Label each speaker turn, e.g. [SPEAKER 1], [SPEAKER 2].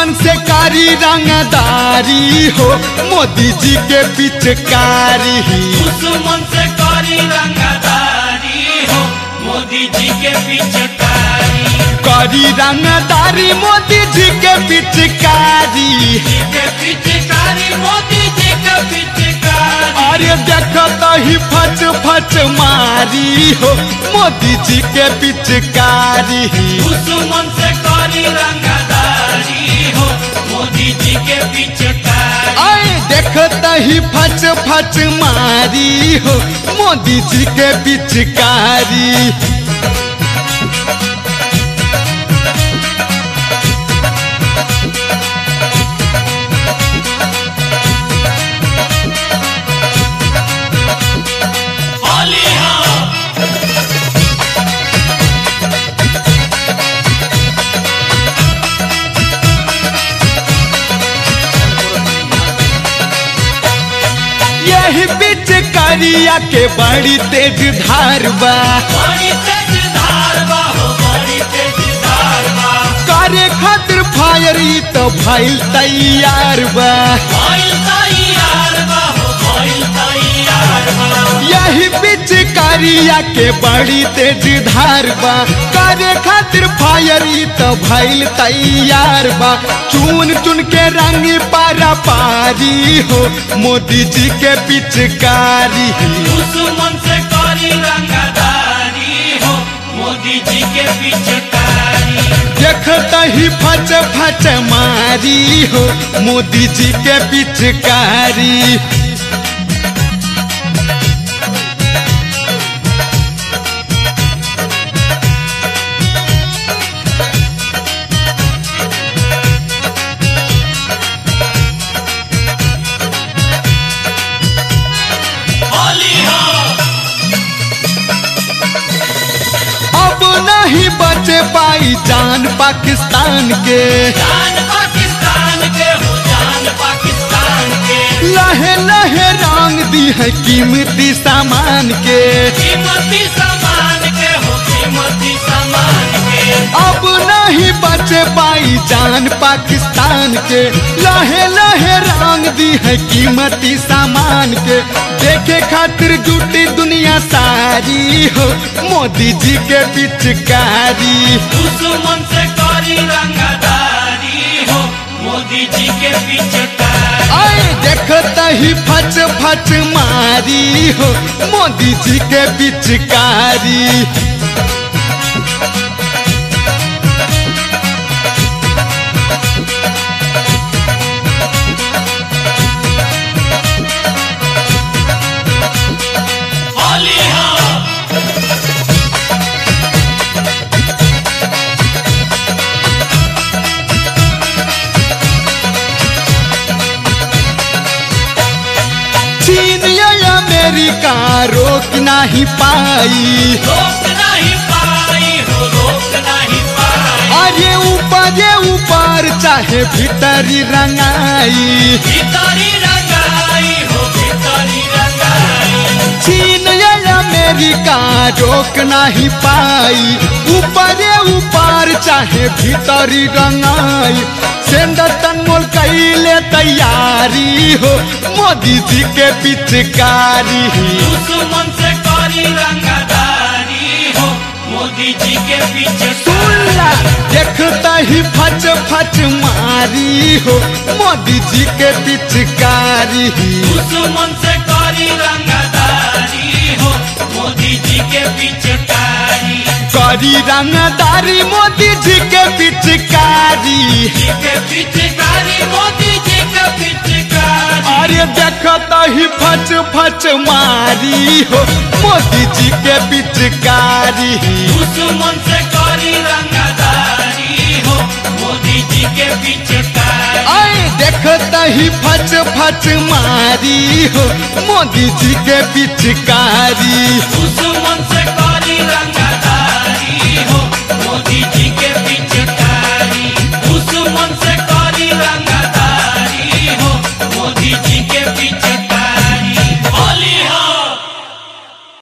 [SPEAKER 1] दुश्मन से कारी रंगदारी हो मोदी जी के पिचकारी।
[SPEAKER 2] दुश्मन से कारी रंगदारी हो मोदी जी के पिचकारी।
[SPEAKER 1] कारी रंगदारी मोदी जी के पिचकारी।
[SPEAKER 2] मोदी जी के पिचकारी।
[SPEAKER 1] अरे देखता ही फच फच मारी हो मोदी जी के पिचकारी।
[SPEAKER 2] दुश्मन से कारी रंगदारी हो मोदी जी के पिचकारी।
[SPEAKER 1] आए देखता ही फच फच मारी हो मोदी जी के पिचकारी। यही पिचकारिया के बड़ी तेज धार बा।
[SPEAKER 2] बड़ी तेज धार बा हो बड़ी तेज धार बा।
[SPEAKER 1] करे खातिर फायर तो भइल तैयार बा।
[SPEAKER 2] भइल तैयार बा हो भइल तैयार बा।
[SPEAKER 1] यही पिचकारिया के बड़ी तेज धार बा। करे खातिर फायर तो भइल तैयार बा। चुन चुन के रंग पारा पारी हो मोदी जी के पिचकारी।
[SPEAKER 2] दुश्मन से कारी रंगदारी हो मोदी जी के पिचकारी।
[SPEAKER 1] देखता ही फच फच मारी हो मोदी जी के पिचकारी। नहीं बचे पाई जान पाकिस्तान के।
[SPEAKER 2] जान पाकिस्तान के हो जान पाकिस्तान के।
[SPEAKER 1] लहे लहे रंग दी है कीमती सामान के।
[SPEAKER 2] कीमती सामान के हो कीमती सामान के।
[SPEAKER 1] अब नहीं बचे पाई जान पाकिस्तान के। लहे लहे रंग दी है कीमती सामान के। देखे खातिर जुटी दुनिया सारी हो मोदी जी के पिचकारी।
[SPEAKER 2] दुश्मन से कारी रंगदारी हो मोदी जी के पिचकारी।
[SPEAKER 1] आए देखता ही फच फच मारी हो मोदी जी के पिचकारी। चीन या अमेरिका रोक नहीं पाई।
[SPEAKER 2] रोक नहीं पाई हो रोक नहीं पाई।
[SPEAKER 1] अरे ऊपर चाहे भीतरी रंगाई।
[SPEAKER 2] भीतरी रंगाई हो भीतरी रंगाई।
[SPEAKER 1] चीन या अमेरिका रोक नहीं पाई। ऊपर चाहे भीतरी रंगाई। सेंडर तनमोल कैले तैयारी हो मोदी जी के पिचकारी।
[SPEAKER 2] दुश्मन से कारी रंगदारी हो मोदी जी के पिचकारी।
[SPEAKER 1] देखता ही फच फच मारी हो मोदी जी के पिचकारी।
[SPEAKER 2] दुश्मन से कारी रंगदारी हो मोदी जी के पिचकारी।
[SPEAKER 1] कारी रंगदारी मोदी जी के पिचकारी।
[SPEAKER 2] मोदी जी के पिचकारी।
[SPEAKER 1] अरे देखता ही फच फच मारी हो मोदी जी के पिचकारी।
[SPEAKER 2] दुश्मन से कारी रंगदारी हो मोदी जी के पिचकारी।
[SPEAKER 1] आए देखता ही फच फच मारी हो मोदी जी के पिचकारी।
[SPEAKER 2] दुश्मन से